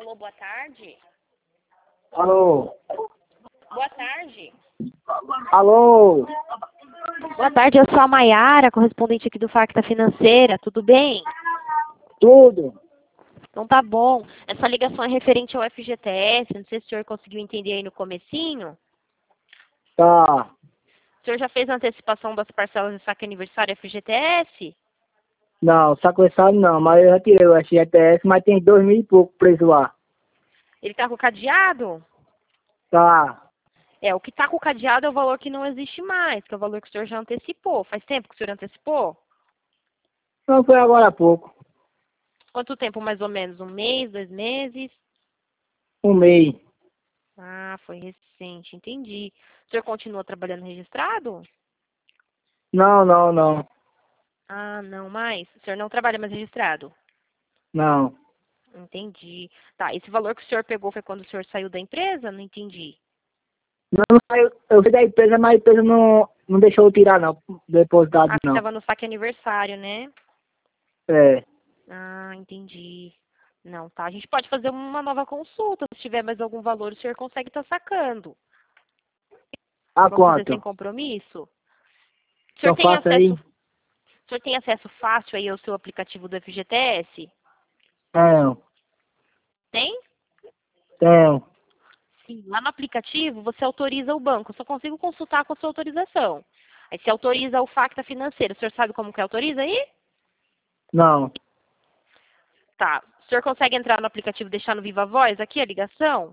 Alô, boa tarde. Alô? Boa tarde. Alô? Boa tarde, eu sou a Maiara, correspondente aqui do Facta Financeira, tudo bem? Tudo? Então tá bom. Essa ligação é referente ao FGTS, não sei se o senhor conseguiu entender aí no comecinho. Tá. O senhor já fez a antecipação das parcelas de saque aniversário FGTS? Não, sacoessado não, mas eu já tirei o FGTS, mas tem 2.000 e pouco preso lá. Ele tá com cadeado? Tá. O que tá com cadeado é o valor que não existe mais, que é o valor que o senhor já antecipou. Faz tempo que o senhor antecipou? Não foi agora há pouco. Quanto tempo mais ou menos? Um mês, 2 meses? Um mês. Ah, foi recente, entendi. O senhor continua trabalhando registrado? Não, não, não. Ah, não mais. O senhor não trabalha mais registrado? Não. Entendi. Tá, esse valor que o senhor pegou foi quando o senhor saiu da empresa? Não entendi. Não, eu fui da empresa, mas a empresa não deixou eu tirar não, depositado Ah, que não. estava no saque aniversário, né? É. Ah, entendi. Não, tá. A gente pode fazer uma nova consulta. Se tiver mais algum valor, o senhor consegue estar sacando. A Vamos fazer sem quanto? compromisso? O senhor Então tem faça acesso, aí. o senhor tem acesso fácil aí ao seu aplicativo do FGTS? Tenho. Tem? Tenho. Sim. Lá no aplicativo, você autoriza o banco. Eu só consigo consultar com a sua autorização. Aí você autoriza o Facta Financeiro. O senhor sabe como que autoriza aí? Não. Tá. O senhor consegue entrar no aplicativo e deixar no Viva Voz aqui a ligação?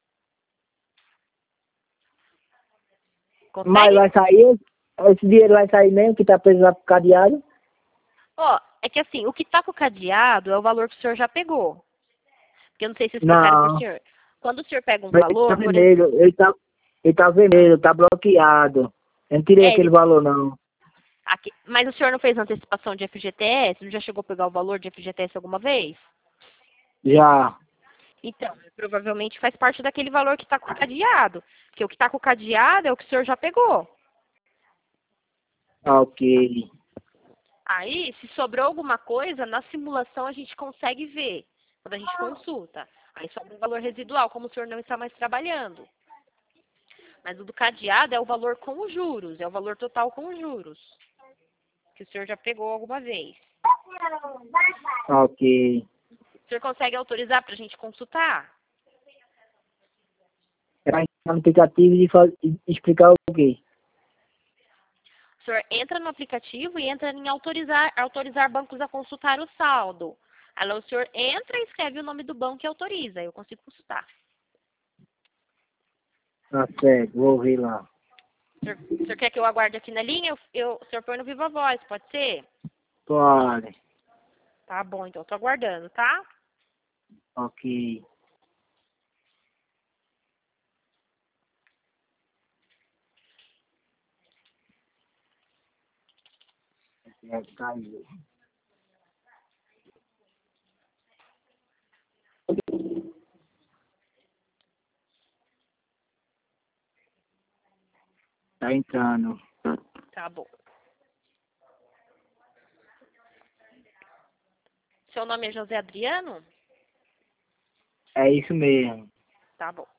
Mas Consegue? vai sair? Esse dinheiro vai sair mesmo que tá preso lá pro cadeado? Ó, é que assim, o que tá com o cadeado é o valor que o senhor já pegou. Porque eu não sei se explicaram pro Não. senhor. Quando o senhor pega um Mas ele tá valor, por exemplo. vermelho, ele tá vermelho, tá bloqueado. Eu não tirei aquele Ele. valor não. Mas o senhor não fez antecipação de FGTS? Não já chegou a pegar o valor de FGTS alguma vez? Já. Então, provavelmente faz parte daquele valor que está com o cadeado. Porque o que está com o cadeado é o que o senhor já pegou. Ok. Aí, se sobrou alguma coisa, na simulação a gente consegue ver, quando a gente consulta. Aí sobra um valor residual, como o senhor não está mais trabalhando. Mas o do cadeado é o valor com os juros, é o valor total com os juros, que o senhor já pegou alguma vez. Ok. O senhor consegue autorizar para a gente consultar? Vai entrar no aplicativo e explicar o quê? O senhor entra no aplicativo e entra em autorizar bancos a consultar o saldo. Aí o senhor entra e escreve o nome do banco e autoriza. Eu consigo consultar. Tá certo, vou ver lá. O senhor quer que eu aguarde aqui na linha? O senhor põe no Viva Voz, pode ser? Pode. Tá bom, então. Tô aguardando, tá? Ok. É, caiu. Tá entrando. Tá bom. Seu nome é José Adriano? É isso mesmo. Tá bom.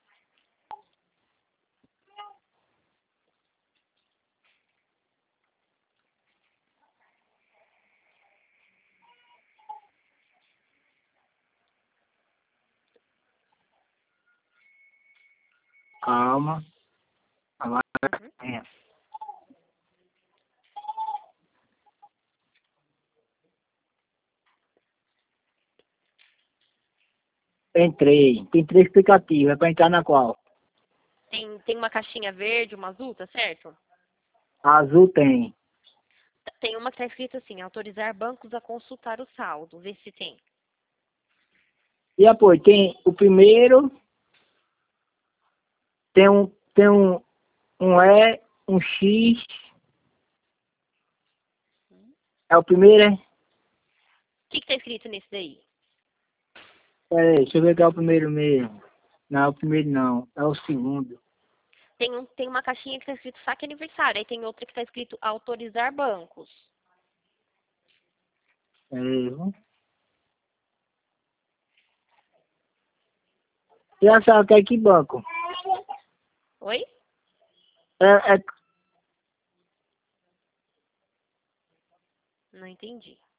Calma. Agora Uhum. é. Entrei. Tem 3 aplicativos. É pra entrar na qual? Tem uma caixinha verde, uma azul, tá certo? Azul tem. Tem uma que tá escrito assim, autorizar bancos a consultar o saldo. Vê se tem. E apoio, tem o primeiro, tem um E, um X. É o primeiro, é? O que tá escrito nesse daí? Peraí, deixa eu ver qual é o primeiro mesmo. Não, o primeiro não. É o segundo. Tem uma caixinha que tá escrito saque aniversário. Aí tem outra que tá escrito autorizar bancos. Peraí, viu? E a senhora quer que banco? Oi? É, Não entendi.